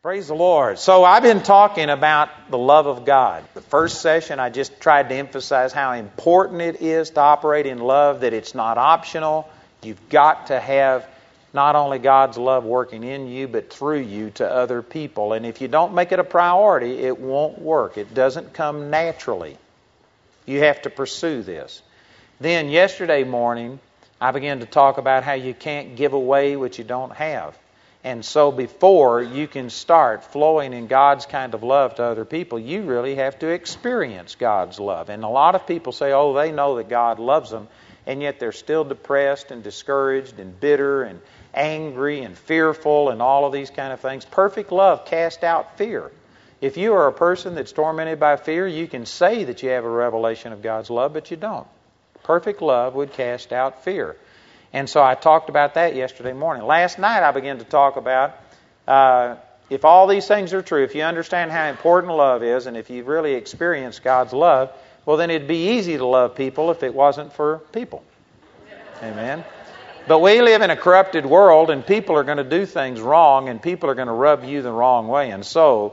Praise the Lord. So I've been talking about the love of God. The first session I just tried to emphasize how important it is to operate in love, that it's not optional. You've got to have not only God's love working in you, but through you to other people. And if you don't make it a priority, it won't work. It doesn't come naturally. You have to pursue this. Then yesterday morning, I began to talk about how you can't give away what you don't have. And so before you can start flowing in God's kind of love to other people, you really have to experience God's love. And a lot of people say, oh, they know that God loves them, and yet they're still depressed and discouraged and bitter and angry and fearful and all of these kind of things. Perfect love casts out fear. If you are a person that's tormented by fear, you can say that you have a revelation of God's love, but you don't. Perfect love would cast out fear. And so I talked about that yesterday morning. Last night I began to talk about if all these things are true, if you understand how important love is, and if you've really experienced God's love, well then it'd be easy to love people if it wasn't for people. Amen. But we live in a corrupted world, and people are going to do things wrong, and people are going to rub you the wrong way. And so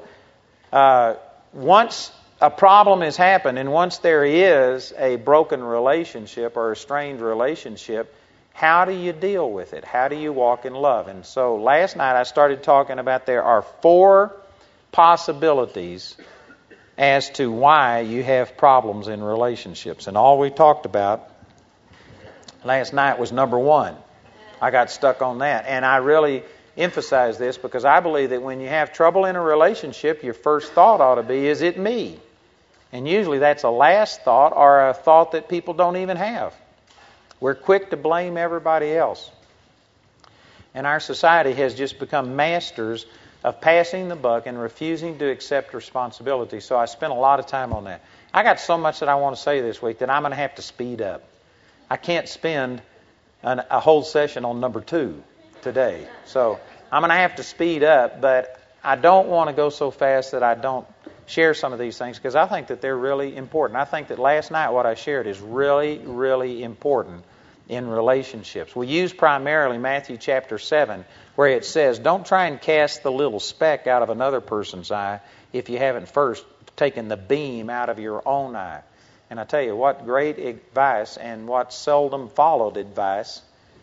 once a problem has happened, and once there is a broken relationship or a strained relationship, how do you deal with it? How do you walk in love? And so last night I started talking about there are 4 possibilities as to why you have problems in relationships. And all we talked about last night was number 1. I got stuck on that. And I really emphasize this because I believe that when you have trouble in a relationship, your first thought ought to be, is it me? And usually that's a last thought, or a thought that people don't even have. We're quick to blame everybody else. And our society has just become masters of passing the buck and refusing to accept responsibility. So I spent a lot of time on that. I got so much that I want to say this week that I'm going to have to speed up. I can't spend a whole session on number 2 today. So I'm going to have to speed up, but I don't want to go so fast that I don't share some of these things, because I think that they're really important. I think that last night what I shared is really, really important in relationships. We use primarily Matthew chapter 7, where it says, don't try and cast the little speck out of another person's eye if you haven't first taken the beam out of your own eye. And I tell you, what great advice, and what seldom followed advice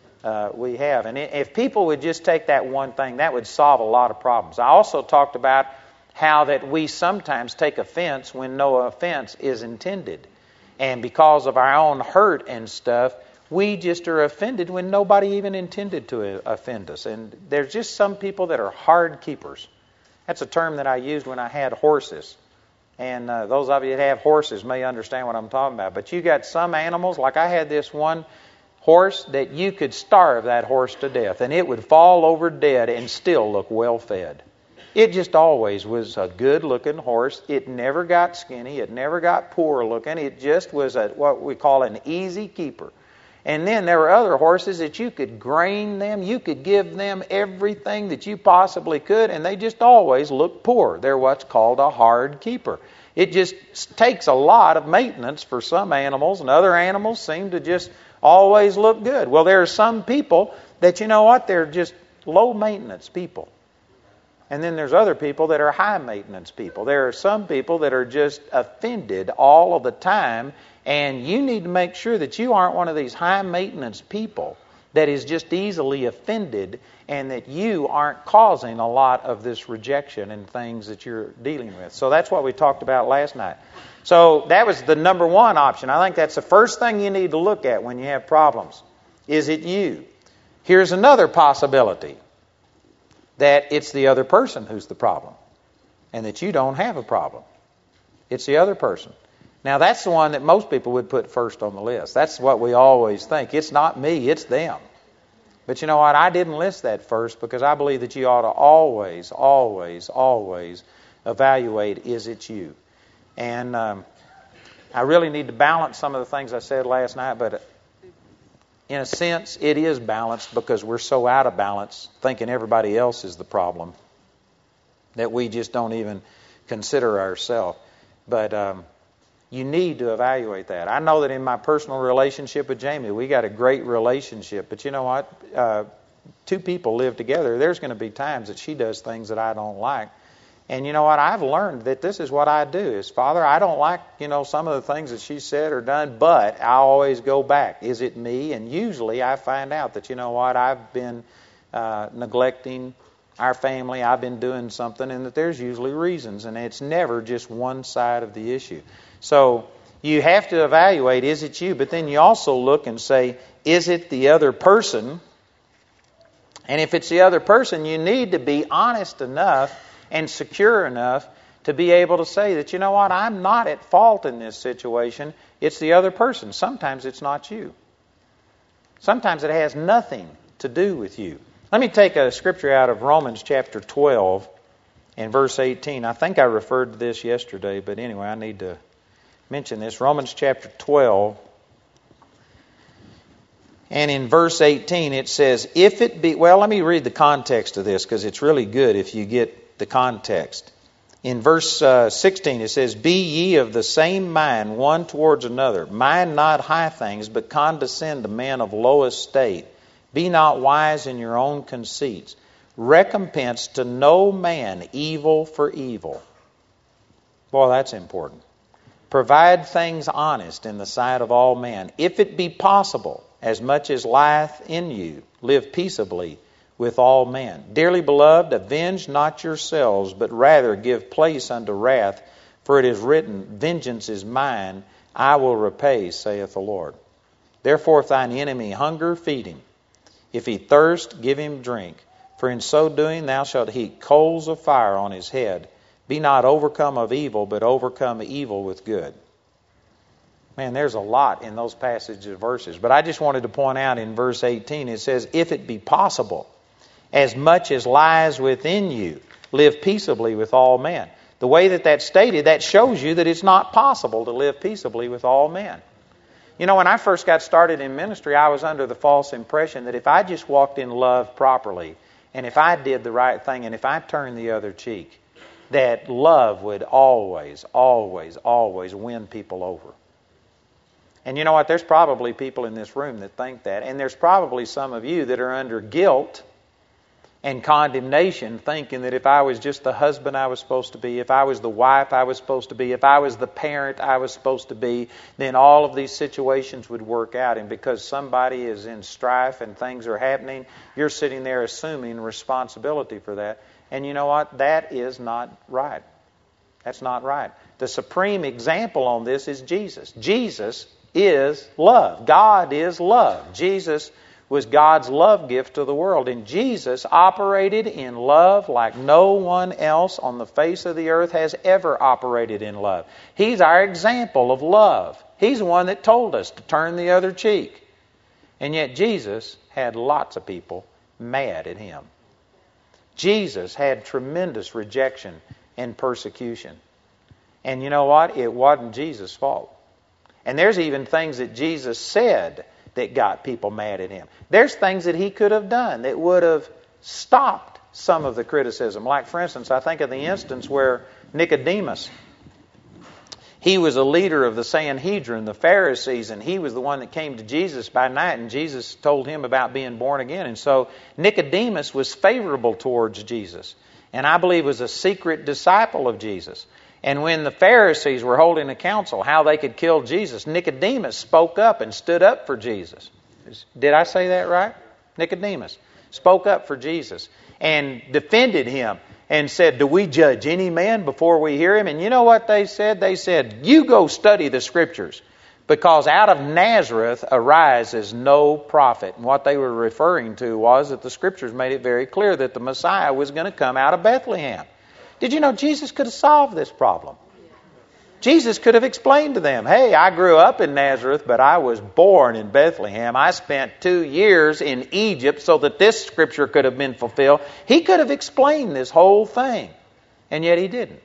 we have. And if people would just take that one thing, that would solve a lot of problems. I also talked about how that we sometimes take offense when no offense is intended. And because of our own hurt and stuff, we just are offended when nobody even intended to offend us. And there's just some people that are hard keepers. That's a term that I used when I had horses. And those of you that have horses may understand what I'm talking about. But you got some animals, like I had this one horse that you could starve that horse to death, and it would fall over dead and still look well fed. It just always was a good-looking horse. It never got skinny. It never got poor-looking. It just was what we call an easy keeper. And then there were other horses that you could grain them. You could give them everything that you possibly could, and they just always looked poor. They're what's called a hard keeper. It just takes a lot of maintenance for some animals, and other animals seem to just always look good. Well, there are some people that, you know what, they're just low-maintenance people. And then there's other people that are high-maintenance people. There are some people that are just offended all of the time, and you need to make sure that you aren't one of these high-maintenance people that is just easily offended, and that you aren't causing a lot of this rejection and things that you're dealing with. So that's what we talked about last night. So that was the number 1 option. I think that's the first thing you need to look at when you have problems. Is it you? Here's another possibility, that it's the other person who's the problem, and that you don't have a problem. It's the other person. Now, that's the one that most people would put first on the list. That's what we always think. It's not me, it's them. But you know what? I didn't list that first because I believe that you ought to always, always, always evaluate, is it you? And I really need to balance some of the things I said last night, but in a sense, it is balanced because we're so out of balance, thinking everybody else is the problem, that we just don't even consider ourselves. But you need to evaluate that. I know that in my personal relationship with Jamie, we got a great relationship. But you know what? two people live together, there's going to be times that she does things that I don't like. And you know what? I've learned that this is what I do is, Father, I don't like, some of the things that she said or done, but I always go back. Is it me? And usually I find out that, I've been neglecting our family, I've been doing something, and that there's usually reasons, and it's never just one side of the issue. So you have to evaluate, is it you? But then you also look and say, is it the other person? And if it's the other person, you need to be honest enough and secure enough to be able to say that, I'm not at fault in this situation. It's the other person. Sometimes it's not you. Sometimes it has nothing to do with you. Let me take a scripture out of Romans chapter 12 and verse 18. I think I referred to this yesterday, but anyway, I need to mention this. Romans chapter 12. And in verse 18 it says, if it be... Well, let me read the context of this because it's really good if you get the context. In verse 16 it says, be ye of the same mind one towards another. Mind not high things, but condescend to men of low estate. Be not wise in your own conceits. Recompense to no man evil for evil. Boy, that's important. Provide things honest in the sight of all men. If it be possible, as much as lieth in you, live peaceably with all men. Dearly beloved, avenge not yourselves, but rather give place unto wrath, for it is written, vengeance is mine, I will repay, saith the Lord. Therefore, if thine enemy hunger, feed him. If he thirst, give him drink. For in so doing thou shalt heap coals of fire on his head. Be not overcome of evil, but overcome evil with good. Man, there's a lot in those passages of verses. But I just wanted to point out in verse 18, it says, if it be possible, as much as lies within you, live peaceably with all men. The way that that's stated, that shows you that it's not possible to live peaceably with all men. When I first got started in ministry, I was under the false impression that if I just walked in love properly, and if I did the right thing, and if I turned the other cheek, that love would always, always, always win people over. And you know what? There's probably people in this room that think that. And there's probably some of you that are under guilt and condemnation, thinking that if I was just the husband I was supposed to be, if I was the wife I was supposed to be, if I was the parent I was supposed to be, then all of these situations would work out. And because somebody is in strife and things are happening, you're sitting there assuming responsibility for that. And you know what? That is not right. That's not right. The supreme example on this is Jesus. Jesus is love. God is love. Jesus was God's love gift to the world. And Jesus operated in love like no one else on the face of the earth has ever operated in love. He's our example of love. He's the one that told us to turn the other cheek. And yet Jesus had lots of people mad at him. Jesus had tremendous rejection and persecution. And you know what? It wasn't Jesus' fault. And there's even things that Jesus said that got people mad at him. There's things that he could have done that would have stopped some of the criticism. Like, for instance, I think of the instance where Nicodemus, he was a leader of the Sanhedrin, the Pharisees, and he was the one that came to Jesus by night, and Jesus told him about being born again. And so Nicodemus was favorable towards Jesus, and I believe was a secret disciple of Jesus. And when the Pharisees were holding a council how they could kill Jesus, Nicodemus spoke up and stood up for Jesus. Did I say that right? Nicodemus spoke up for Jesus and defended him and said, do we judge any man before we hear him? And you know what they said? They said, you go study the Scriptures, because out of Nazareth arises no prophet. And what they were referring to was that the Scriptures made it very clear that the Messiah was going to come out of Bethlehem. Did you know Jesus could have solved this problem? Jesus could have explained to them, hey, I grew up in Nazareth, but I was born in Bethlehem. I spent 2 years in Egypt so that this scripture could have been fulfilled. He could have explained this whole thing, and yet he didn't.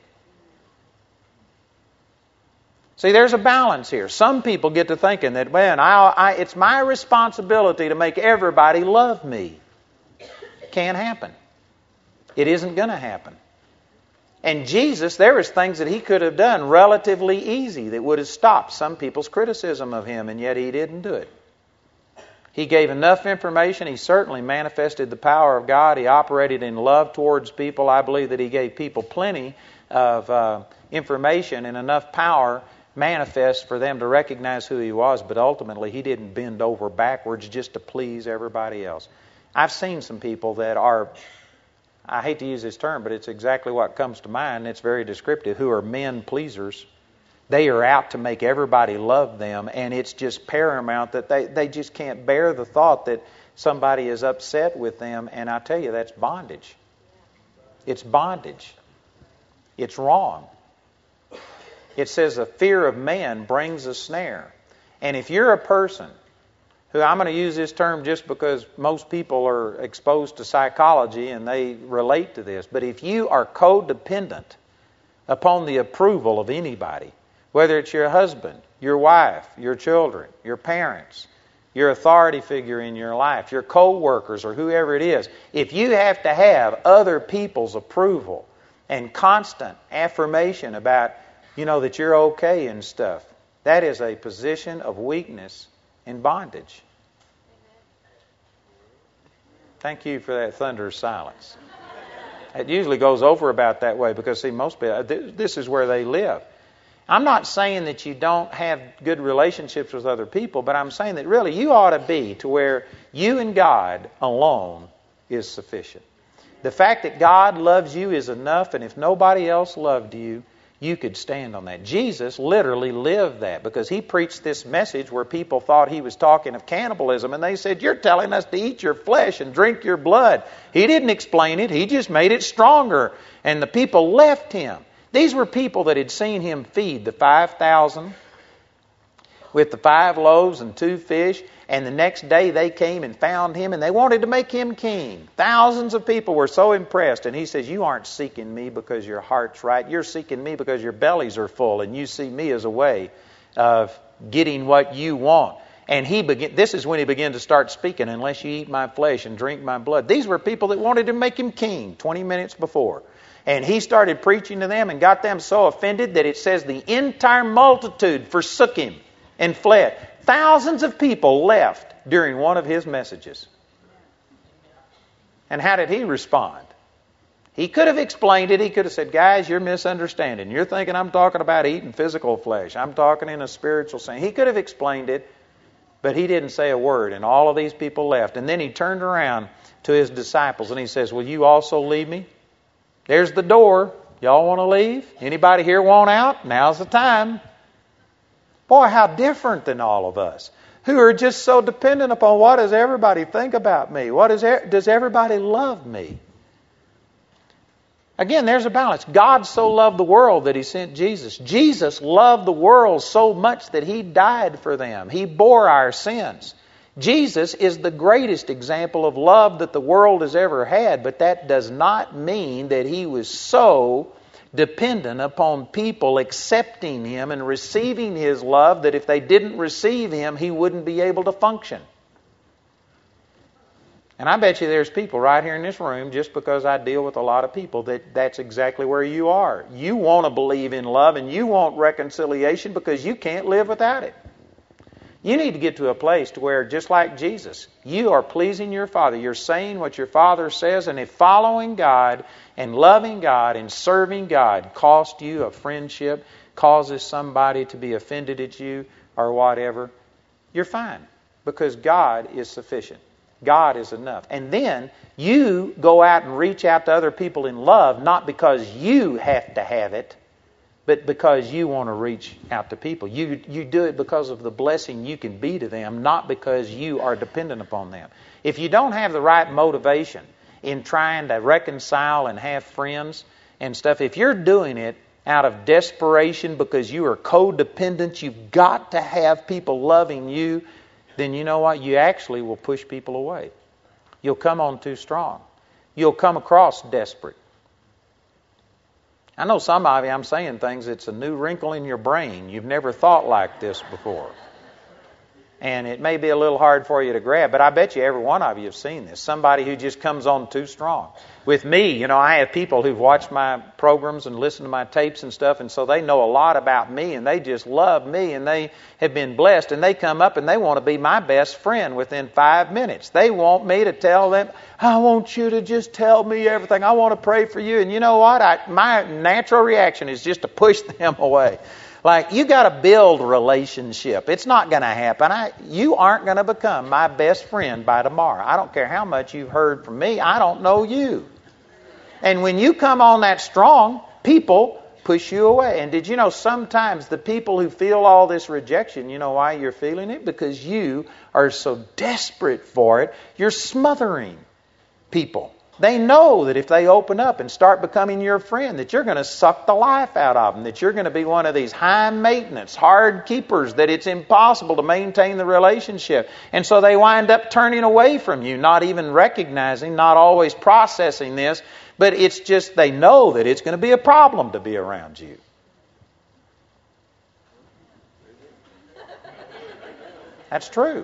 See, there's a balance here. Some people get to thinking that, man, it's my responsibility to make everybody love me. Can't happen. It isn't going to happen. And Jesus, there was things that he could have done relatively easy that would have stopped some people's criticism of him, and yet he didn't do it. He gave enough information. He certainly manifested the power of God. He operated in love towards people. I believe that he gave people plenty of information and enough power manifest for them to recognize who he was, but ultimately he didn't bend over backwards just to please everybody else. I've seen some people that are, I hate to use this term, but it's exactly what comes to mind, and it's very descriptive, who are men pleasers. They are out to make everybody love them, and it's just paramount that they just can't bear the thought that somebody is upset with them, and I tell you, that's bondage. It's bondage. It's wrong. It says the fear of man brings a snare. And if you're a person who, I'm going to use this term just because most people are exposed to psychology and they relate to this, but if you are codependent upon the approval of anybody, whether it's your husband, your wife, your children, your parents, your authority figure in your life, your co-workers, or whoever it is, if you have to have other people's approval and constant affirmation about, that you're okay and stuff, that is a position of weakness and bondage. Thank you for that thunderous silence. It usually goes over about that way because, see, most people, this is where they live. I'm not saying that you don't have good relationships with other people, but I'm saying that really you ought to be to where you and God alone is sufficient. The fact that God loves you is enough, and if nobody else loved you, you could stand on that. Jesus literally lived that because he preached this message where people thought he was talking of cannibalism, and they said, "You're telling us to eat your flesh and drink your blood." He didn't explain it. He just made it stronger, and the people left him. These were people that had seen him feed the 5,000 with the 5 loaves and 2 fish, and the next day they came and found him, and they wanted to make him king. Thousands of people were so impressed, and he says, "You aren't seeking me because your heart's right. You're seeking me because your bellies are full, and you see me as a way of getting what you want." And this is when he began to start speaking, "Unless you eat my flesh and drink my blood." These were people that wanted to make him king 20 minutes before. And he started preaching to them and got them so offended that it says the entire multitude forsook him and fled. Thousands of people left during one of his messages. And how did he respond? He could have explained it. He could have said, "Guys, you're misunderstanding. You're thinking I'm talking about eating physical flesh. I'm talking in a spiritual sense." He could have explained it, but he didn't say a word. And all of these people left. And then he turned around to his disciples and he says, "Will you also leave me? There's the door. Y'all want to leave? Anybody here want out? Now's the time." Boy, how different than all of us who are just so dependent upon what does everybody think about me? Does everybody love me? Again, there's a balance. God so loved the world that he sent Jesus. Jesus loved the world so much that he died for them. He bore our sins. Jesus is the greatest example of love that the world has ever had, but that does not mean that he was so dependent upon people accepting him and receiving his love that if they didn't receive him, he wouldn't be able to function. And I bet you there's people right here in this room, just because I deal with a lot of people, that's exactly where you are. You want to believe in love and you want reconciliation because you can't live without it. You need to get to a place to where, just like Jesus, you are pleasing your Father. You're saying what your Father says, and if following God and loving God and serving God cost you a friendship, causes somebody to be offended at you or whatever, you're fine because God is sufficient. God is enough. And then you go out and reach out to other people in love, not because you have to have it, but because you want to reach out to people. You do it because of the blessing you can be to them, not because you are dependent upon them. If you don't have the right motivation in trying to reconcile and have friends and stuff, if you're doing it out of desperation because you are codependent, you've got to have people loving you, then you know what? You actually will push people away. You'll come on too strong. You'll come across desperate. I know some of you, I'm saying things, it's a new wrinkle in your brain. You've never thought like this before. And it may be a little hard for you to grab, but I bet you every one of you have seen this. Somebody who just comes on too strong. With me, I have people who've watched my programs and listened to my tapes and stuff, and so they know a lot about me, and they just love me, and they have been blessed, and they come up and they want to be my best friend within 5 minutes. They want me to tell them, I want you to just tell me everything. I want to pray for you. And you know what? My natural reaction is just to push them away. Like, you got to build relationship. It's not going to happen. You aren't going to become my best friend by tomorrow. I don't care how much you've heard from me. I don't know you. And when you come on that strong, people push you away. And did you know sometimes the people who feel all this rejection, you know why you're feeling it? Because you are so desperate for it, you're smothering people. They know that if they open up and start becoming your friend, that you're going to suck the life out of them, that you're going to be one of these high maintenance, hard keepers, that it's impossible to maintain the relationship. And so they wind up turning away from you, not even recognizing, not always processing this, but it's just they know that it's going to be a problem to be around you. That's true.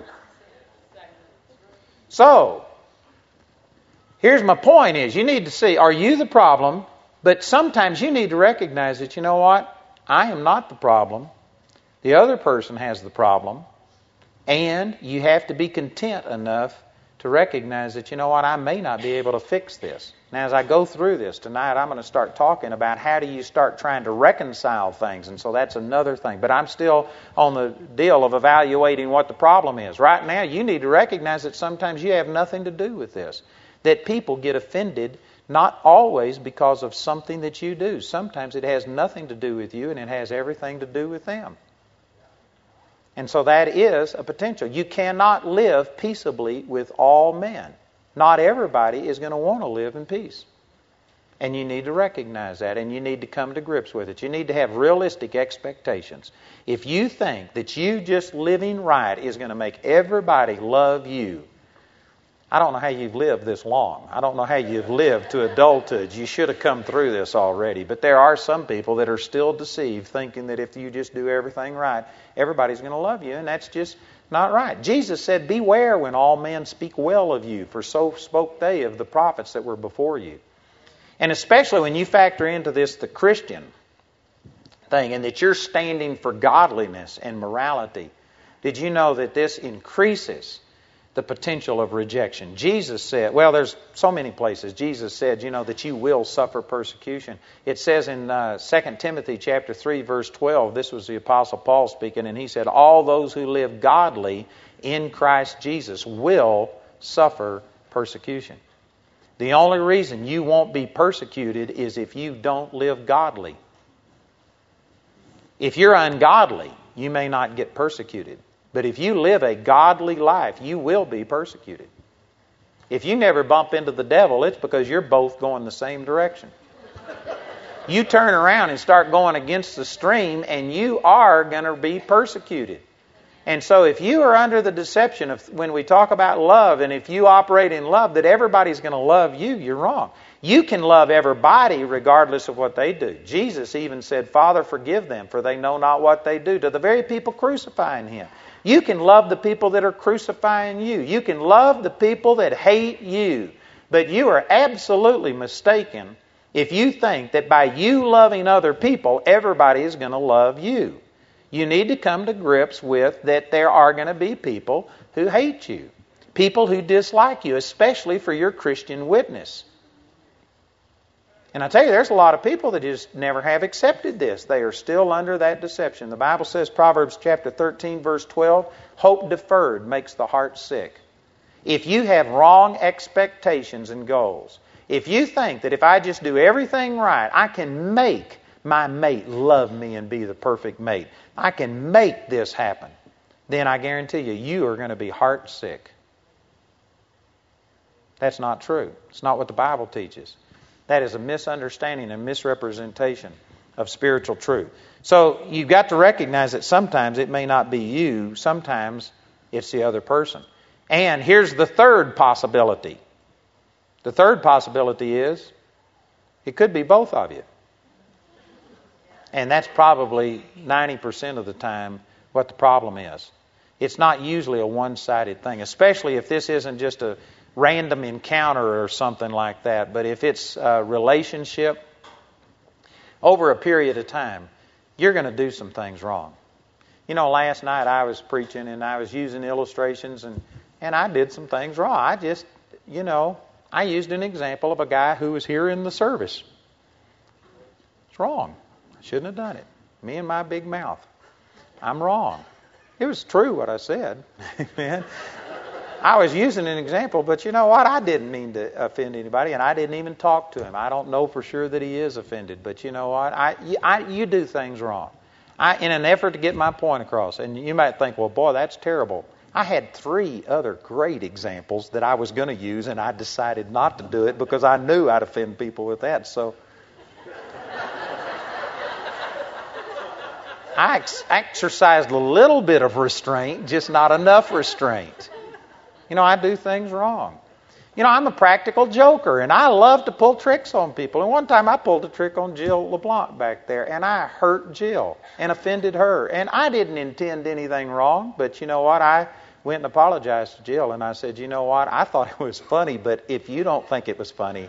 So, here's my point is, you need to see, are you the problem? But sometimes you need to recognize that, you know what? I am not the problem. The other person has the problem. And you have to be content enough to recognize that, you know what, I may not be able to fix this. Now, as I go through this tonight, I'm going to start talking about how do you start trying to reconcile things. And so that's another thing. But I'm still on the deal of evaluating what the problem is. Right now, you need to recognize that sometimes you have nothing to do with this. That people get offended, not always because of something that you do. Sometimes it has nothing to do with you, and it has everything to do with them. And so that is a potential. You cannot live peaceably with all men. Not everybody is going to want to live in peace. And you need to recognize that, and you need to come to grips with it. You need to have realistic expectations. If you think that you just living right is going to make everybody love you, I don't know how you've lived this long. I don't know how you've lived to adulthood. You should have come through this already. But there are some people that are still deceived, thinking that if you just do everything right, everybody's going to love you, and that's just not right. Jesus said, beware when all men speak well of you, for so spoke they of the prophets that were before you. And especially when you factor into this the Christian thing, and that you're standing for godliness and morality, did you know that this increases the potential of rejection? Jesus said, well, there's so many places. Jesus said, that you will suffer persecution. It says in 2 Timothy chapter 3, verse 12, this was the Apostle Paul speaking, and he said, all those who live godly in Christ Jesus will suffer persecution. The only reason you won't be persecuted is if you don't live godly. If you're ungodly, you may not get persecuted. But if you live a godly life, you will be persecuted. If you never bump into the devil, it's because you're both going the same direction. You turn around and start going against the stream, and you are going to be persecuted. And so if you are under the deception of, when we talk about love, and if you operate in love, that everybody's going to love you, you're wrong. You can love everybody regardless of what they do. Jesus even said, Father, forgive them, for they know not what they do, to the very people crucifying Him. You can love the people that are crucifying you. You can love the people that hate you. But you are absolutely mistaken if you think that by you loving other people, everybody is going to love you. You need to come to grips with that there are going to be people who hate you. People who dislike you, especially for your Christian witness. And I tell you, there's a lot of people that just never have accepted this. They are still under that deception. The Bible says, Proverbs chapter 13, verse 12, hope deferred makes the heart sick. If you have wrong expectations and goals, if you think that if I just do everything right, I can make my mate love me and be the perfect mate, I can make this happen, then I guarantee you, you are going to be heart sick. That's not true. It's not what the Bible teaches. That is a misunderstanding and misrepresentation of spiritual truth. So you've got to recognize that sometimes it may not be you, sometimes it's the other person. And here's the third possibility. The third possibility is it could be both of you. And that's probably 90% of the time what the problem is. It's not usually a one-sided thing, especially if this isn't just a random encounter or something like that. But if it's a relationship, over a period of time, you're going to do some things wrong. You know, last night I was preaching and I was using illustrations and I did some things wrong. I used an example of a guy who was here in the service. It's wrong. I shouldn't have done it. Me and my big mouth. I'm wrong. It was true what I said. Amen. I was using an example, but you know what? I didn't mean to offend anybody, and I didn't even talk to him. I don't know for sure that he is offended, but you know what? You do things wrong. In an effort to get my point across, and you might think, well, boy, that's terrible. I had 3 other great examples that I was going to use, and I decided not to do it because I knew I'd offend people with that. So I exercised a little bit of restraint, just not enough restraint. You know, I do things wrong. You know, I'm a practical joker, and I love to pull tricks on people. And one time I pulled a trick on Jill LeBlanc back there, and I hurt Jill and offended her. And I didn't intend anything wrong, but you know what? I went and apologized to Jill, and I said, you know what? I thought it was funny, but if you don't think it was funny,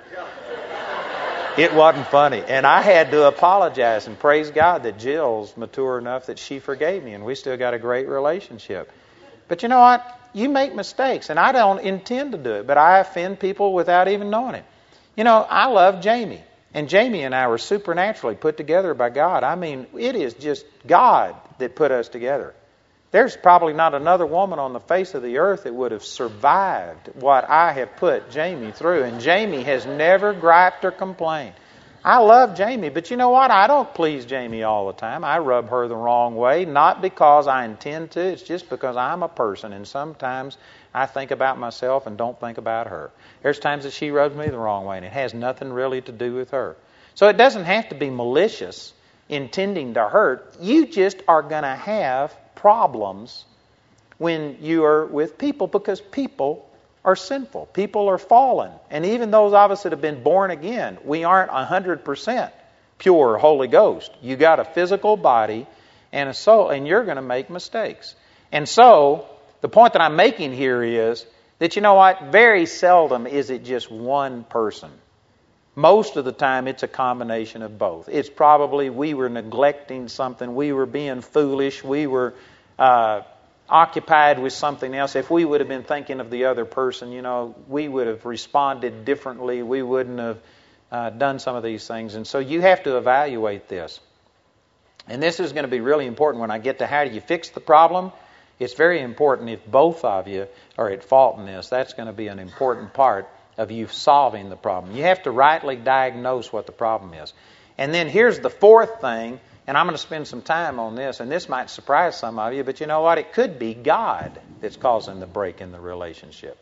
it wasn't funny. And I had to apologize, and praise God that Jill's mature enough that she forgave me, and we still got a great relationship. But you know what? You make mistakes, and I don't intend to do it, but I offend people without even knowing it. You know, I love Jamie, and Jamie and I were supernaturally put together by God. I mean, it is just God that put us together. There's probably not another woman on the face of the earth that would have survived what I have put Jamie through, and Jamie has never griped or complained. I love Jamie, but you know what? I don't please Jamie all the time. I rub her the wrong way, not because I intend to. It's just because I'm a person, and sometimes I think about myself and don't think about her. There's times that she rubs me the wrong way, and it has nothing really to do with her. So it doesn't have to be malicious, intending to hurt. You just are going to have problems when you are with people because people are sinful. People are fallen. And even those of us that have been born again, we aren't 100% pure Holy Ghost. You got a physical body and a soul, and you're going to make mistakes. And so, the point that I'm making here is that, you know what, very seldom is it just one person. Most of the time, it's a combination of both. It's probably we were neglecting something, we were being foolish, we were occupied with something else. If we would have been thinking of the other person, you know, we would have responded differently. We wouldn't have done some of these things. And so you have to evaluate this. And this is going to be really important when I get to how do you fix the problem. It's very important if both of you are at fault in this. That's going to be an important part of you solving the problem. You have to rightly diagnose what the problem is. And then here's the 4th thing, and I'm going to spend some time on this, and this might surprise some of you, but you know what? It could be God that's causing the break in the relationship.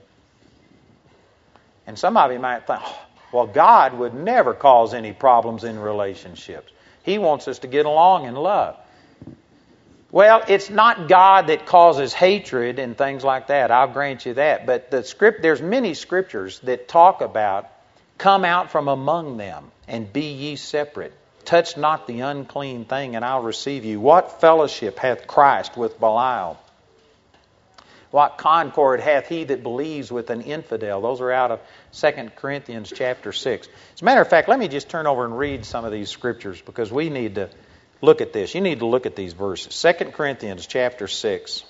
And some of you might think, well, God would never cause any problems in relationships. He wants us to get along in love. Well, it's not God that causes hatred and things like that. I'll grant you that. But there's many scriptures that talk about, come out from among them and be ye separate. Touch not the unclean thing, and I'll receive you. What fellowship hath Christ with Belial? What concord hath he that believes with an infidel? Those are out of 2 Corinthians chapter 6. As a matter of fact, let me just turn over and read some of these scriptures because we need to look at this. You need to look at these verses. 2 Corinthians chapter 6.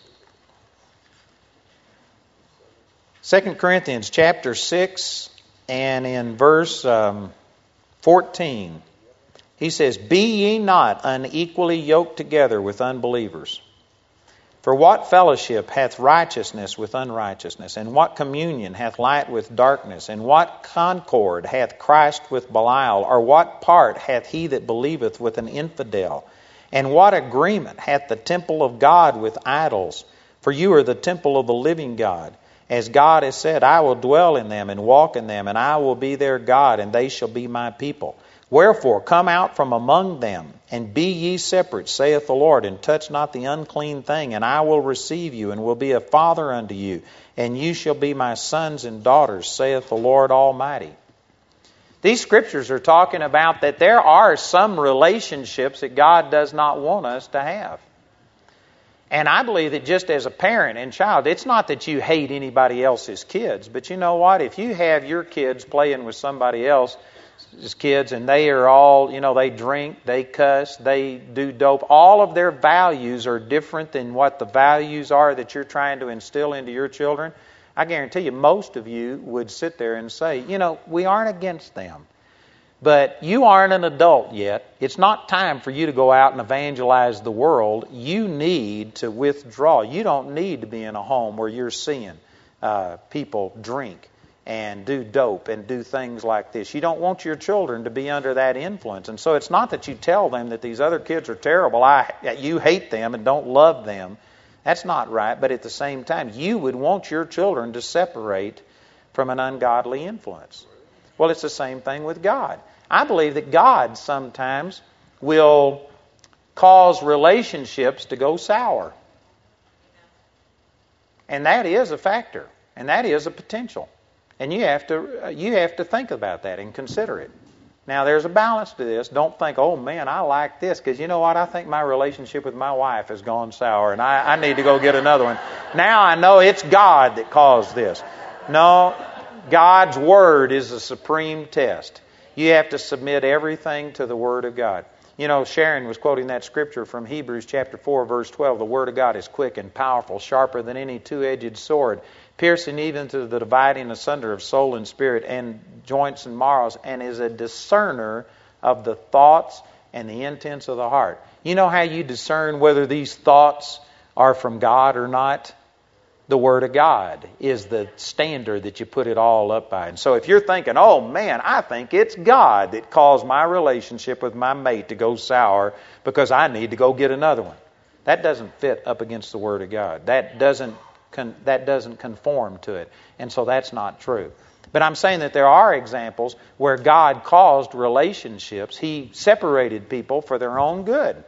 2 Corinthians chapter 6 and in verse 14. He says, be ye not unequally yoked together with unbelievers. For what fellowship hath righteousness with unrighteousness? And what communion hath light with darkness? And what concord hath Christ with Belial? Or what part hath he that believeth with an infidel? And what agreement hath the temple of God with idols? For you are the temple of the living God. As God has said, I will dwell in them and walk in them, and I will be their God, and they shall be my people. Wherefore, come out from among them, and be ye separate, saith the Lord, and touch not the unclean thing, and I will receive you, and will be a father unto you, and you shall be my sons and daughters, saith the Lord Almighty. These scriptures are talking about that there are some relationships that God does not want us to have. And I believe that just as a parent and child, it's not that you hate anybody else's kids, but you know what? If you have your kids playing with somebody else's kids and they are all, they drink, they cuss, they do dope, all of their values are different than what the values are that you're trying to instill into your children, I guarantee you most of you would sit there and say, we aren't against them. But you aren't an adult yet. It's not time for you to go out and evangelize the world. You need to withdraw. You don't need to be in a home where you're seeing people drink and do dope and do things like this. You don't want your children to be under that influence. And so it's not that you tell them that these other kids are terrible, you hate them and don't love them. That's not right. But at the same time, you would want your children to separate from an ungodly influence. Well, it's the same thing with God. I believe that God sometimes will cause relationships to go sour. And that is a factor. And that is a potential. And you have to think about that and consider it. Now, there's a balance to this. Don't think, oh, man, I like this. Because you know what? I think my relationship with my wife has gone sour. And I need to go get another one. Now I know it's God that caused this. No, God's Word is the supreme test. You have to submit everything to the Word of God. Sharon was quoting that scripture from Hebrews chapter 4, verse 12. The Word of God is quick and powerful, sharper than any two-edged sword, piercing even to the dividing asunder of soul and spirit and joints and marrows, and is a discerner of the thoughts and the intents of the heart. You know how you discern whether these thoughts are from God or not? The Word of God is the standard that you put it all up by. And so if you're thinking, oh man, I think it's God that caused my relationship with my mate to go sour because I need to go get another one. That doesn't fit up against the Word of God. That doesn't conform to it. And so that's not true. But I'm saying that there are examples where God caused relationships. He separated people for their own good.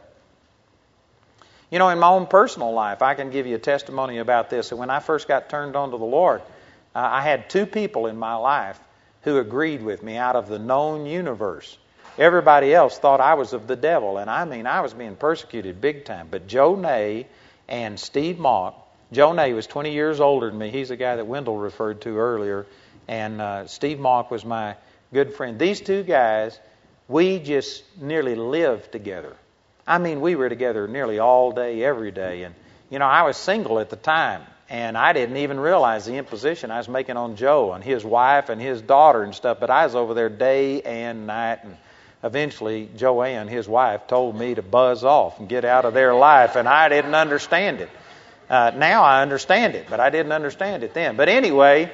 In my own personal life, I can give you a testimony about this. When I first got turned on to the Lord, I had two people in my life who agreed with me out of the known universe. Everybody else thought I was of the devil, and I was being persecuted big time. But Joe Ney and Steve Mock, Joe Ney was 20 years older than me. He's the guy that Wendell referred to earlier. And Steve Mock was my good friend. These two guys, we just nearly lived together. We were together nearly all day, every day. And, I was single at the time. And I didn't even realize the imposition I was making on Joe and his wife and his daughter and stuff. But I was over there day and night. And eventually, Joanne, his wife, told me to buzz off and get out of their life. And I didn't understand it. Now I understand it, but I didn't understand it then. But anyway,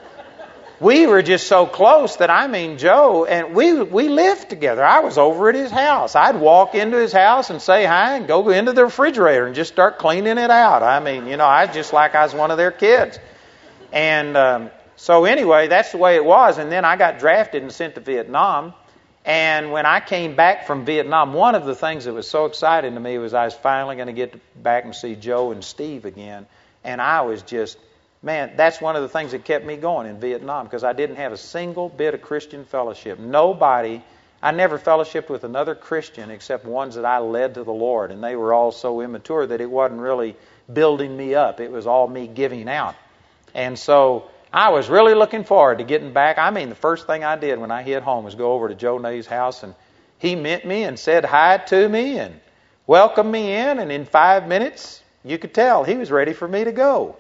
we were just so close that Joe, and we lived together. I was over at his house. I'd walk into his house and say hi and go into the refrigerator and just start cleaning it out. I just like I was one of their kids. And so anyway, that's the way it was. And then I got drafted and sent to Vietnam. And when I came back from Vietnam, one of the things that was so exciting to me was I was finally going to get back and see Joe and Steve again. And I was just, that's one of the things that kept me going in Vietnam, because I didn't have a single bit of Christian fellowship. I never fellowshiped with another Christian except ones that I led to the Lord. And they were all so immature that it wasn't really building me up. It was all me giving out. And so I was really looking forward to getting back. The first thing I did when I hit home was go over to Joe Ney's house, and he met me and said hi to me and welcomed me in, and in 5 minutes, you could tell he was ready for me to go.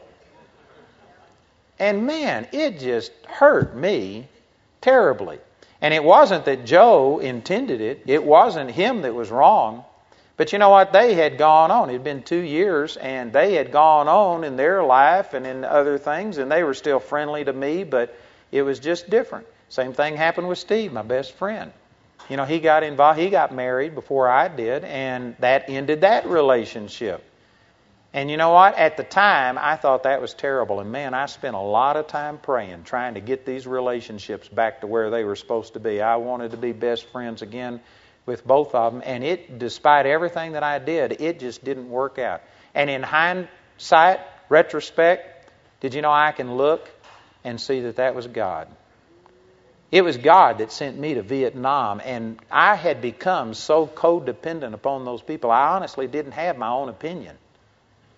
And it just hurt me terribly. And it wasn't that Joe intended it. It wasn't him that was wrong. But you know what? They had gone on. It had been 2 years, and they had gone on in their life and in other things, and they were still friendly to me, but it was just different. Same thing happened with Steve, my best friend. He got involved. He got married before I did, and that ended that relationship. And you know what? At the time, I thought that was terrible. And I spent a lot of time praying, trying to get these relationships back to where they were supposed to be. I wanted to be best friends again with both of them, and despite everything that I did, it just didn't work out. And in hindsight, retrospect, did you know I can look and see that was God? It was God that sent me to Vietnam, and I had become so codependent upon those people, I honestly didn't have my own opinion.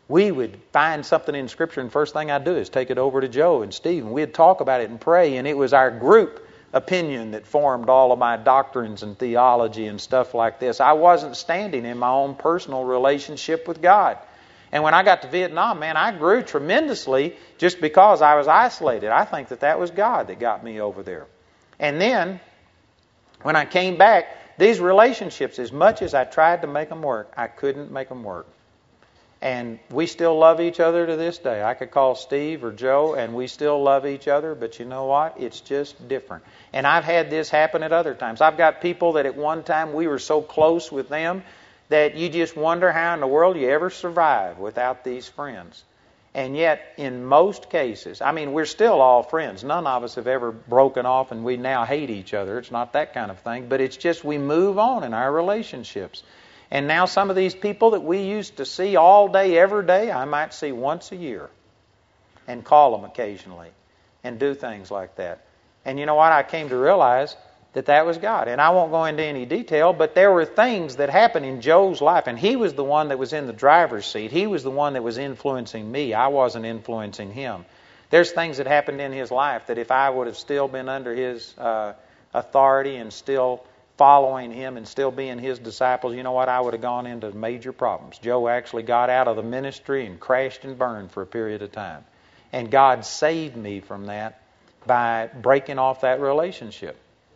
we would find something in Scripture, and first thing I'd do is take it over to Joe and Steve, and we'd talk about it and pray, and it was our group opinion that formed all of my doctrines and theology and stuff like this. I wasn't standing in my own personal relationship with God. And when I got to Vietnam, man, I grew tremendously just because I was isolated. I think that was God that got me over there. And then, when I came back, these relationships, as much as I tried to make them work, I couldn't make them work. And we still love each other to this day. I could call Steve or Joe, and we still love each other, but you know what? It's just different. And I've had this happen at other times. I've got people that at one time we were so close with them that you just wonder how in the world you ever survive without these friends. And yet, in most cases, I mean, we're still all friends. None of us have ever broken off and we now hate each other. It's not that kind of thing. But it's just we move on in our relationships. And now some of these people that we used to see all day, every day, I might see once a year and call them occasionally and do things like that. And you know what? I came to realize that was God. And I won't go into any detail, but there were things that happened in Joe's life, and he was the one that was in the driver's seat. He was the one that was influencing me. I wasn't influencing him. There's things that happened in his life that if I would have still been under his authority and still following him and still being his disciples, you know what? I would have gone into major problems. Joe actually got out of the ministry and crashed and burned for a period of time. And God saved me from that by breaking off that relationship.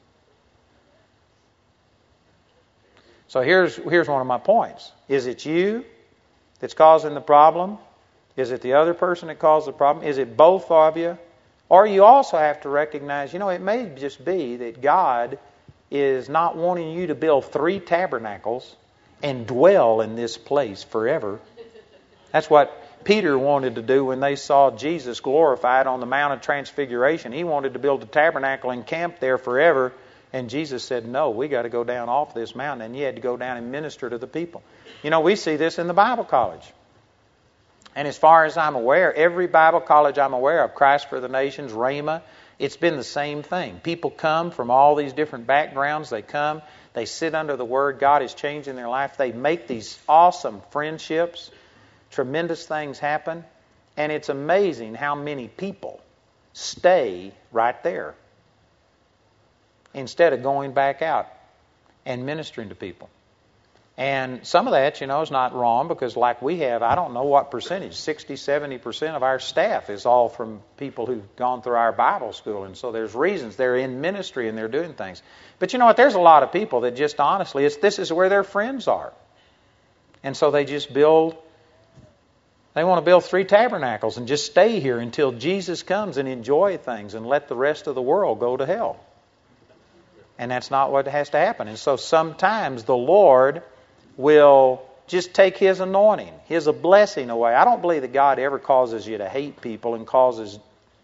So here's one of my points. Is it you that's causing the problem? Is it the other person that caused the problem? Is it both of you? Or you also have to recognize, it may just be that God is not wanting you to build 3 tabernacles and dwell in this place forever. That's what Peter wanted to do when they saw Jesus glorified on the Mount of Transfiguration. He wanted to build a tabernacle and camp there forever. And Jesus said, no, we got to go down off this mountain. And he had to go down and minister to the people. We see this in the Bible college. And as far as I'm aware, every Bible college I'm aware of, Christ for the Nations, Rhema, it's been the same thing. People come from all these different backgrounds. They come, they sit under the Word. God is changing their life. They make these awesome friendships. Tremendous things happen. And it's amazing how many people stay right there instead of going back out and ministering to people. And some of that, is not wrong because like we have, I don't know what percentage, 60, 70% of our staff is all from people who've gone through our Bible school. And so there's reasons they're in ministry and they're doing things. But you know what? There's a lot of people that just honestly, this is where their friends are. And so they just they want to build 3 tabernacles and just stay here until Jesus comes and enjoy things and let the rest of the world go to hell. And that's not what has to happen. And so sometimes the Lord will just take His anointing, His blessing away. I don't believe that God ever causes you to hate people and causes,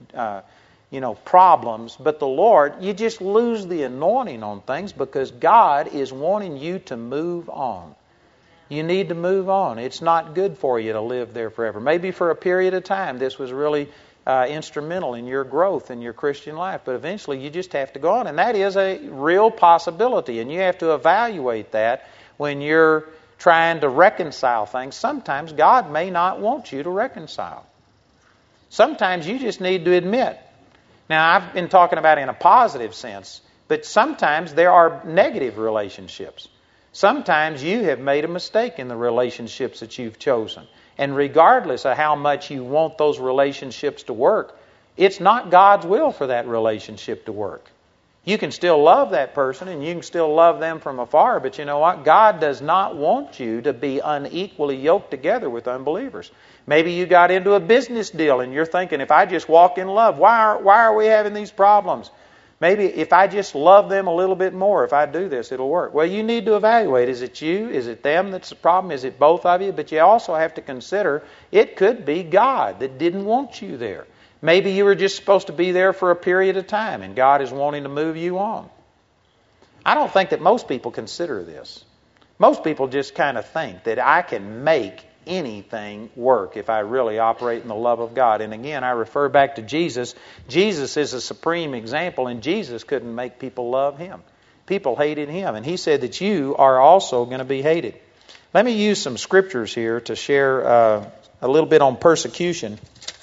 problems. But the Lord, you just lose the anointing on things because God is wanting you to move on. You need to move on. It's not good for you to live there forever. Maybe for a period of time this was really instrumental in your growth in your Christian life, but eventually you just have to go on. And that is a real possibility, and you have to evaluate that when you're trying to reconcile things. Sometimes God may not want you to reconcile. Sometimes you just need to admit. Now, I've been talking about in a positive sense, but sometimes there are negative relationships. Sometimes you have made a mistake in the relationships that you've chosen. And regardless of how much you want those relationships to work, it's not God's will for that relationship to work. You can still love that person and you can still love them from afar, but you know what? God does not want you to be unequally yoked together with unbelievers. Maybe you got into a business deal and you're thinking, if I just walk in love, why are we having these problems? Maybe if I just love them a little bit more, if I do this, it'll work. Well, you need to evaluate. Is it you? Is it them that's the problem? Is it both of you? But you also have to consider it could be God that didn't want you there. Maybe you were just supposed to be there for a period of time and God is wanting to move you on. I don't think that most people consider this. Most people just kind of think that I can make anything work if I really operate in the love of God. And again, I refer back to Jesus. Jesus is a supreme example, and Jesus couldn't make people love Him. People hated Him, and He said that you are also going to be hated. Let me use some scriptures here to share a little bit on persecution.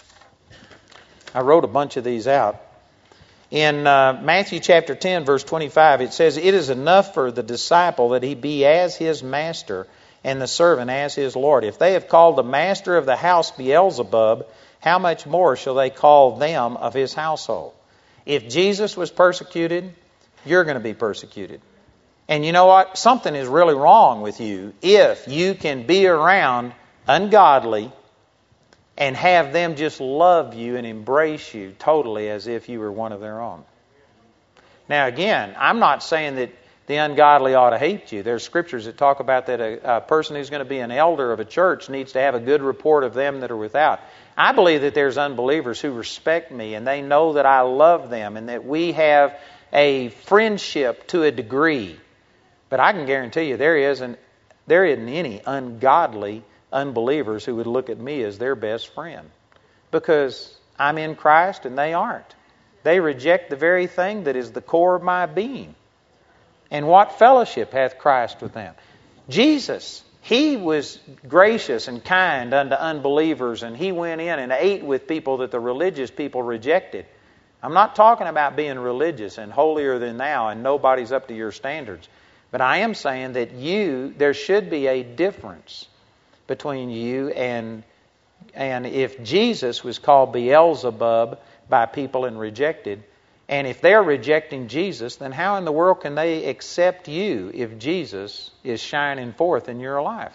I wrote a bunch of these out. In Matthew chapter 10, verse 25, it says, "It is enough for the disciple that he be as his master, and the servant as his Lord. If they have called the master of the house Beelzebub, how much more shall they call them of his household?" If Jesus was persecuted, you're going to be persecuted. And you know what? Something is really wrong with you if you can be around ungodly and have them just love you and embrace you totally as if you were one of their own. Now again, I'm not saying that the ungodly ought to hate you. There's scriptures that talk about that a person who's going to be an elder of a church needs to have a good report of them that are without. I believe that there's unbelievers who respect me and they know that I love them and that we have a friendship to a degree. But I can guarantee you there isn't any ungodly unbelievers who would look at me as their best friend, because I'm in Christ and they aren't. They reject the very thing that is the core of my being. And what fellowship hath Christ with them? Jesus, He was gracious and kind unto unbelievers, and He went in and ate with people that the religious people rejected. I'm not talking about being religious and holier than thou and nobody's up to your standards. But I am saying that there should be a difference between you and if Jesus was called Beelzebub by people and rejected, and if they're rejecting Jesus, then how in the world can they accept you if Jesus is shining forth in your life?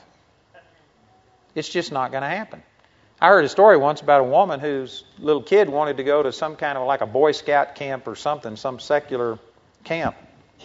It's just not going to happen. I heard a story once about a woman whose little kid wanted to go to some kind of like a Boy Scout camp or something, some secular camp.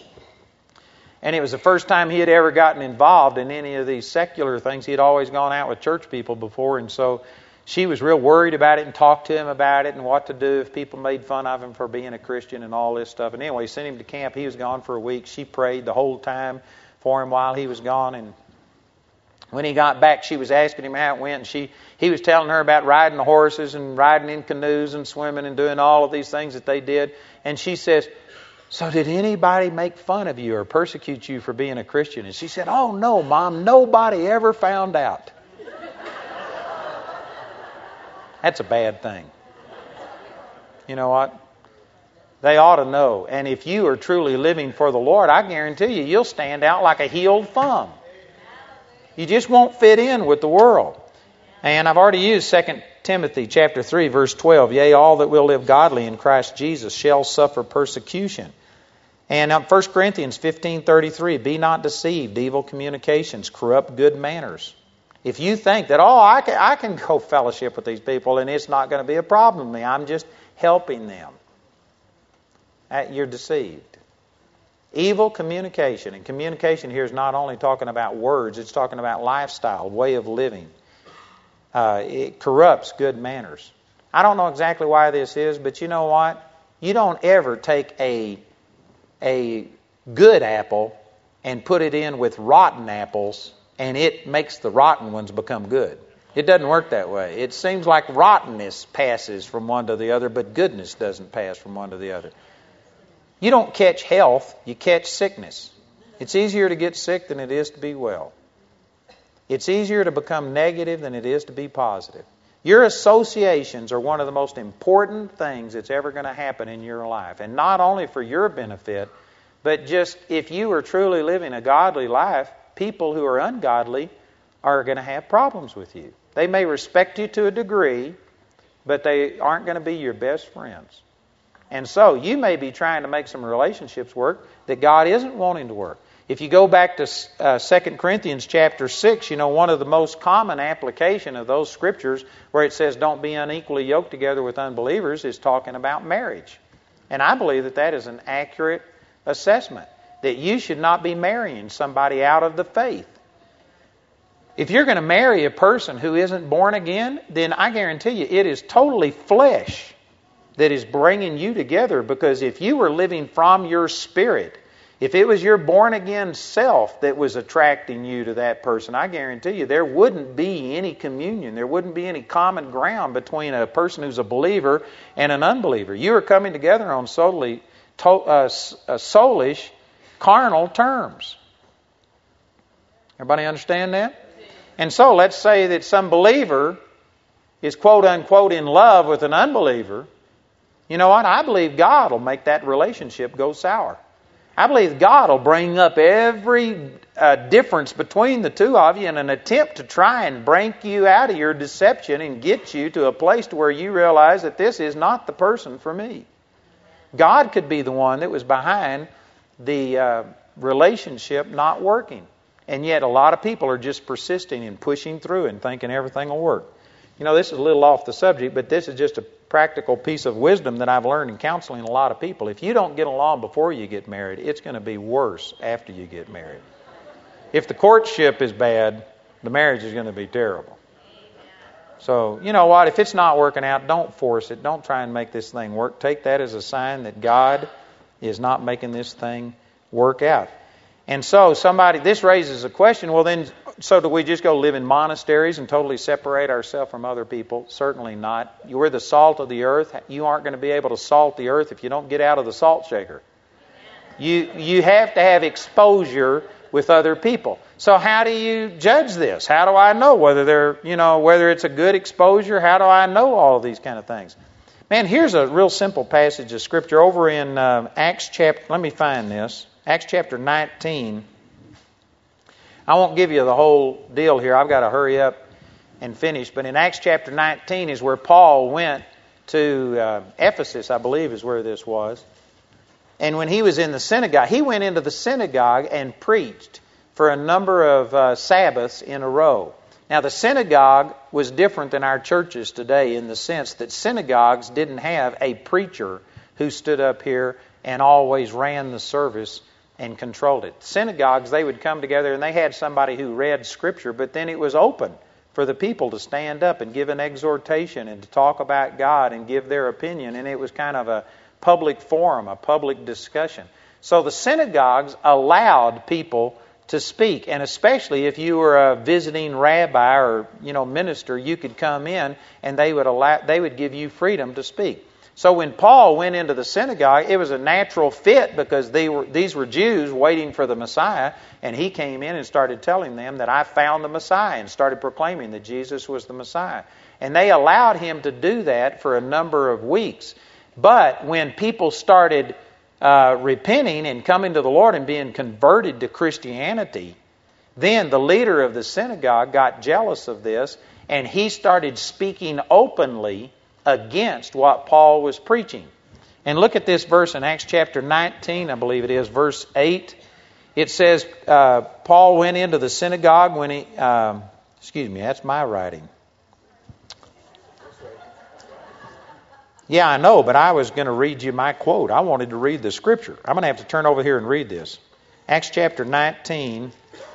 And it was the first time he had ever gotten involved in any of these secular things. He had always gone out with church people before, and so she was real worried about it and talked to him about it and what to do if people made fun of him for being a Christian and all this stuff. And anyway, sent him to camp. He was gone for a week. She prayed the whole time for him while he was gone. And when he got back, she was asking him how it went. And he was telling her about riding the horses and riding in canoes and swimming and doing all of these things that they did. And she says, "So did anybody make fun of you or persecute you for being a Christian?" And she said, "Oh no, Mom, nobody ever found out." That's a bad thing. You know what? They ought to know. And if you are truly living for the Lord, I guarantee you, you'll stand out like a healed thumb. You just won't fit in with the world. And I've already used 2 Timothy chapter 3, verse 12. "Yea, all that will live godly in Christ Jesus shall suffer persecution." And 1 Corinthians 15:33, "Be not deceived, evil communications corrupt good manners." If you think that, I can go fellowship with these people and it's not going to be a problem to me, I'm just helping them, you're deceived. Evil communication, and communication here is not only talking about words, it's talking about lifestyle, way of living. It corrupts good manners. I don't know exactly why this is, but you know what? You don't ever take a good apple and put it in with rotten apples and it makes the rotten ones become good. It doesn't work that way. It seems like rottenness passes from one to the other, but goodness doesn't pass from one to the other. You don't catch health, you catch sickness. It's easier to get sick than it is to be well. It's easier to become negative than it is to be positive. Your associations are one of the most important things that's ever going to happen in your life. And not only for your benefit, but just if you are truly living a godly life, people who are ungodly are going to have problems with you. They may respect you to a degree, but they aren't going to be your best friends. And so you may be trying to make some relationships work that God isn't wanting to work. If you go back to 2 Corinthians chapter 6, one of the most common application of those scriptures where it says don't be unequally yoked together with unbelievers is talking about marriage. And I believe that that is an accurate assessment, that you should not be marrying somebody out of the faith. If you're going to marry a person who isn't born again, then I guarantee you it is totally flesh that is bringing you together, because if you were living from your spirit, if it was your born-again self that was attracting you to that person, I guarantee you there wouldn't be any communion. There wouldn't be any common ground between a person who's a believer and an unbeliever. You are coming together on soulish, carnal terms. Everybody understand that? And so let's say that some believer is quote unquote in love with an unbeliever, you know what? I believe God will make that relationship go sour. I believe God will bring up every difference between the two of you in an attempt to try and break you out of your deception and get you to a place to where you realize that this is not the person for me. God could be the one that was behind the relationship not working. And yet a lot of people are just persisting and pushing through and thinking everything will work. You know, this is a little off the subject, but this is just a practical piece of wisdom that I've learned in counseling a lot of people. If you don't get along before you get married, it's going to be worse after you get married. If the courtship is bad, the marriage is going to be terrible. So, you know what? If it's not working out, don't force it. Don't try and make this thing work. Take that as a sign that God is not making this thing work out. And so this raises a question, well then, so do we just go live in monasteries and totally separate ourselves from other people? Certainly not. You're the salt of the earth. You aren't going to be able to salt the earth if you don't get out of the salt shaker. You have to have exposure with other people. So how do you judge this? How do I know whether it's a good exposure? How do I know all of these kind of things? Man, here's a real simple passage of Scripture over in Acts chapter, let me find this. Acts chapter 19. I won't give you the whole deal here. I've got to hurry up and finish. But in Acts chapter 19 is where Paul went to Ephesus, I believe is where this was. And when he was in the synagogue, he went into the synagogue and preached for a number of Sabbaths in a row. Now the synagogue was different than our churches today in the sense that synagogues didn't have a preacher who stood up here and always ran the service and controlled it. Synagogues, they would come together and they had somebody who read Scripture, but then it was open for the people to stand up and give an exhortation and to talk about God and give their opinion, and it was kind of a public forum, a public discussion. So the synagogues allowed people to speak, and especially if you were a visiting rabbi or minister, you could come in and they would give you freedom to speak. So when Paul went into the synagogue, it was a natural fit because these were Jews waiting for the Messiah, and he came in and started telling them that I found the Messiah and started proclaiming that Jesus was the Messiah. And they allowed him to do that for a number of weeks. But when people started repenting and coming to the Lord and being converted to Christianity, then the leader of the synagogue got jealous of this, and he started speaking openly against what Paul was preaching. And look at this verse in Acts chapter 19, I believe it is, verse 8. It says, Paul went into the synagogue when he... that's my writing. Yeah, I know, but I was going to read you my quote. I wanted to read the Scripture. I'm going to have to turn over here and read this. Acts chapter 19,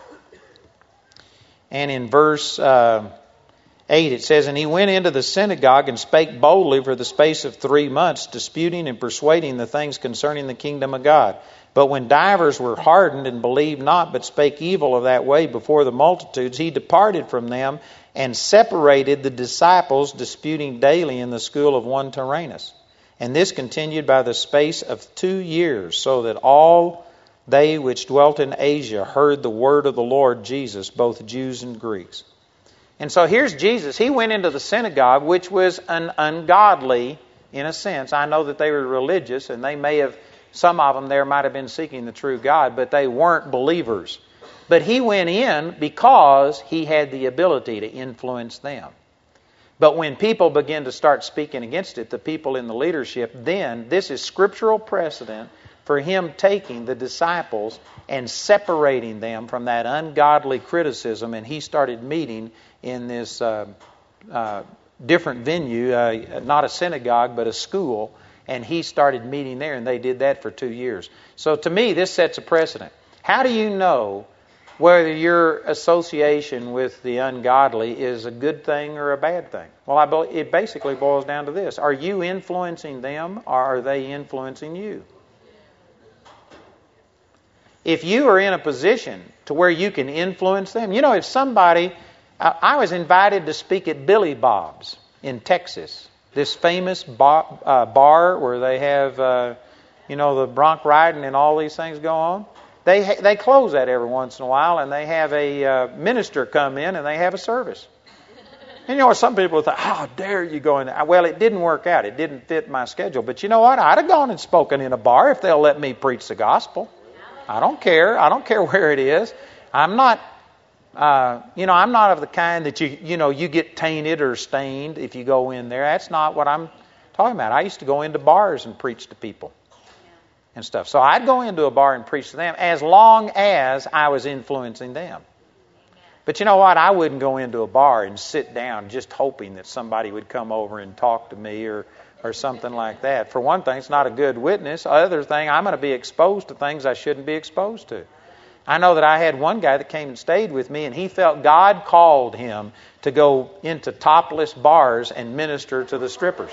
and in verse 8 it says, And he went into the synagogue and spake boldly for the space of 3 months, disputing and persuading the things concerning the kingdom of God. But when divers were hardened and believed not, but spake evil of that way before the multitudes, he departed from them and separated the disciples, disputing daily in the school of one Tyrannus. And this continued by the space of 2 years, so that all they which dwelt in Asia heard the word of the Lord Jesus, both Jews and Greeks. And so here's Jesus. He went into the synagogue, which was an ungodly, in a sense. I know that they were religious, and they may have, some of them there might have been seeking the true God, but they weren't believers. But he went in because he had the ability to influence them. But when people begin to start speaking against it, the people in the leadership, then this is scriptural precedent for him taking the disciples and separating them from that ungodly criticism, and he started meeting in this different venue, not a synagogue, but a school, and he started meeting there, and they did that for 2 years. So to me, this sets a precedent. How do you know whether your association with the ungodly is a good thing or a bad thing? Well, it basically boils down to this. Are you influencing them, or are they influencing you? If you are in a position to where you can influence them, if somebody... I was invited to speak at Billy Bob's in Texas, this famous bar where they have, the bronc riding and all these things go on. They close that every once in a while, and they have a minister come in and they have a service. And you know, some people thought, how dare you go in there? Well, it didn't work out. It didn't fit my schedule. But you know what? I'd have gone and spoken in a bar if they'll let me preach the gospel. I don't care. I don't care where it is. I'm not, I'm not of the kind that you get tainted or stained if you go in there. That's not what I'm talking about. I used to go into bars and preach to people and stuff. So I'd go into a bar and preach to them as long as I was influencing them. But you know what? I wouldn't go into a bar and sit down just hoping that somebody would come over and talk to me or something like that. For one thing, it's not a good witness. Other thing, I'm going to be exposed to things I shouldn't be exposed to. I know that I had one guy that came and stayed with me, and he felt God called him to go into topless bars and minister to the strippers.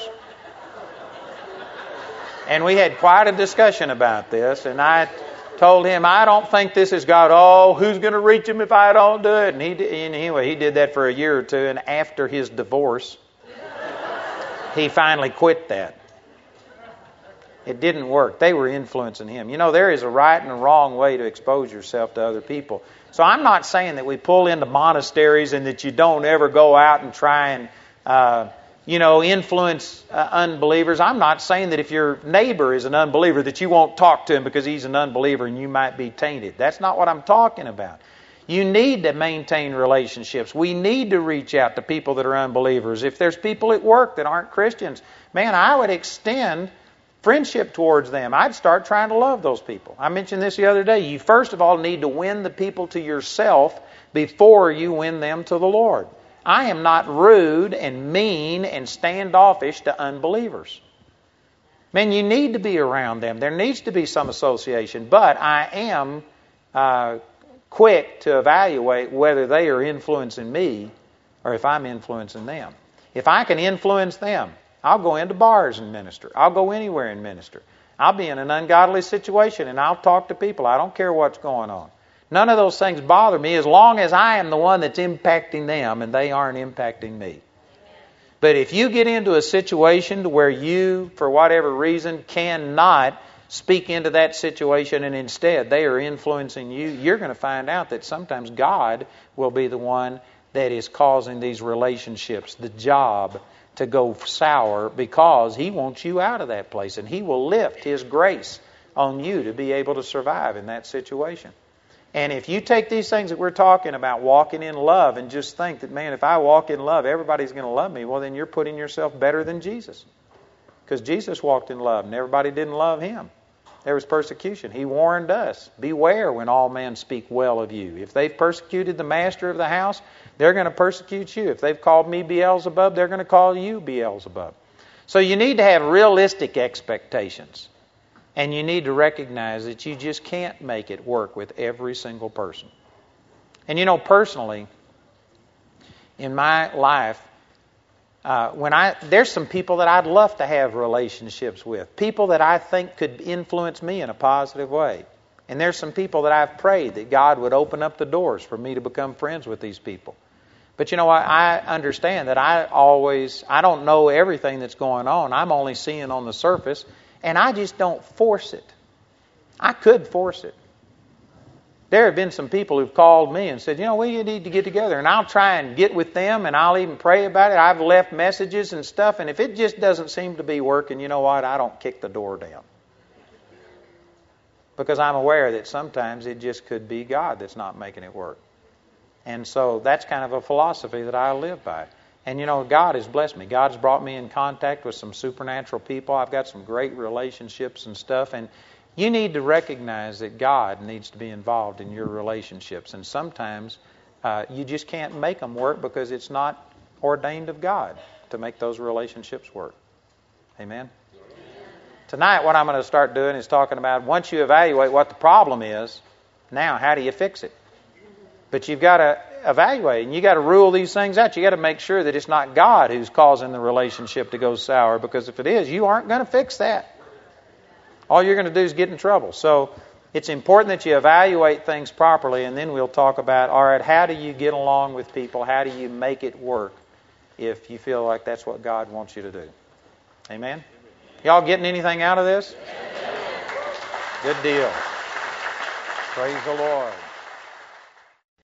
And we had quite a discussion about this, and I told him, I don't think this is God. Oh, who's going to reach him if I don't do it? And anyway, he did that for a year or two, and after his divorce, he finally quit that. It didn't work. They were influencing him. You know, there is a right and a wrong way to expose yourself to other people. So I'm not saying that we pull into monasteries and that you don't ever go out and try and influence unbelievers. I'm not saying that if your neighbor is an unbeliever that you won't talk to him because he's an unbeliever and you might be tainted. That's not what I'm talking about. You need to maintain relationships. We need to reach out to people that are unbelievers. If there's people at work that aren't Christians, man, I would extend friendship towards them. I'd start trying to love those people. I mentioned this the other day. You first of all need to win the people to yourself before you win them to the Lord. I am not rude and mean and standoffish to unbelievers. Man, you need to be around them. There needs to be some association. But I am quick to evaluate whether they are influencing me or if I'm influencing them. If I can influence them, I'll go into bars and minister. I'll go anywhere and minister. I'll be in an ungodly situation and I'll talk to people. I don't care what's going on. None of those things bother me as long as I am the one that's impacting them and they aren't impacting me. But if you get into a situation where you, for whatever reason, cannot speak into that situation and instead they are influencing you, you're going to find out that sometimes God will be the one that is causing these relationships, the job, to go sour because He wants you out of that place and He will lift His grace on you to be able to survive in that situation. And if you take these things that we're talking about, walking in love, and just think that, man, if I walk in love, everybody's going to love me, well, then you're putting yourself better than Jesus. Because Jesus walked in love, and everybody didn't love Him. There was persecution. He warned us, beware when all men speak well of you. If they've persecuted the master of the house, they're going to persecute you. If they've called me Beelzebub, they're going to call you Beelzebub. So you need to have realistic expectations. And you need to recognize that you just can't make it work with every single person. And you know, personally, in my life, there's some people that I'd love to have relationships with. People that I think could influence me in a positive way. And there's some people that I've prayed that God would open up the doors for me to become friends with these people. But you know, I understand that I don't know everything that's going on. I'm only seeing on the surface. And I just don't force it. I could force it. There have been some people who've called me and said, you know, we need to get together. And I'll try and get with them and I'll even pray about it. I've left messages and stuff. And if it just doesn't seem to be working, you know what? I don't kick the door down. Because I'm aware that sometimes it just could be God that's not making it work. And so that's kind of a philosophy that I live by. And you know, God has blessed me. God's brought me in contact with some supernatural people. I've got some great relationships and stuff. And you need to recognize that God needs to be involved in your relationships. And sometimes you just can't make them work because it's not ordained of God to make those relationships work. Amen? Tonight, what I'm going to start doing is talking about once you evaluate what the problem is, now how do you fix it? But you've got to evaluate, and you got to rule these things out. You got to make sure that it's not God who's causing the relationship to go sour, because if it is, you aren't going to fix that. All you're going to do is get in trouble. So it's important that you evaluate things properly, and then we'll talk about, all right, how do you get along with people? How do you make it work if you feel like that's what God wants you to do? Amen? Y'all getting anything out of this? Good deal. Praise the Lord.